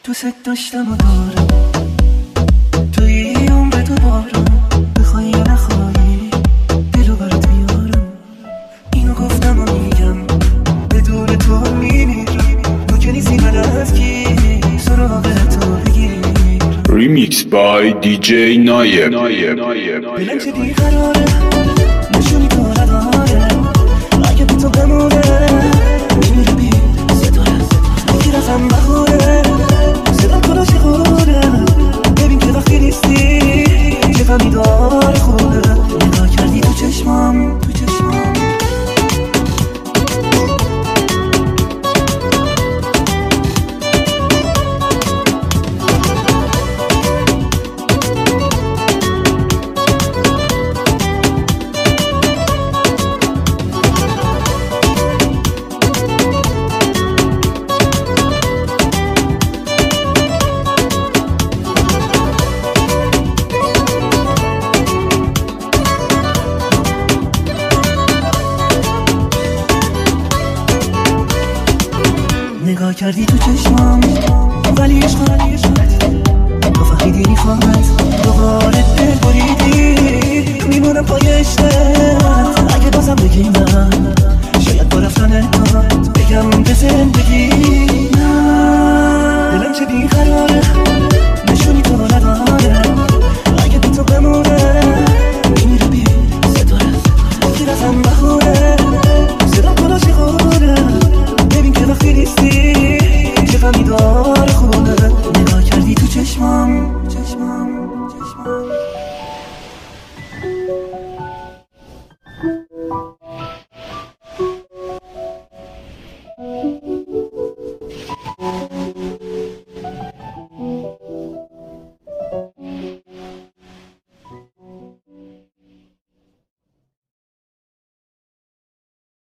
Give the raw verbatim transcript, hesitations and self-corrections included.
دوست داشتم و دارم توی عمر دوبارم، بخوای یا نخوایی دلو برات میارم. اینو گفتم و میگم بدون تو میمیرم، تو که نیستی من از کی سراغ تو بگیر. Remix by دی جی نایب. دلم چه بیقراره نشونی تو نداره، اگه به تو بمونه میمیره بی ستاره. یکی رفتم بخوره صدام کنه شخوره، ببین که وقتی نیستی چه غمی داره خوره. نگاه کردی تو چشمام تو چشمام نگاه کردی تو چشمام ولی عشقت تو فهمیدی میخوامت دوباره دل بریدی، میمونم پای عشقت. اگه بازم بگی من شاید با رفتن تو بگم به زندگی نه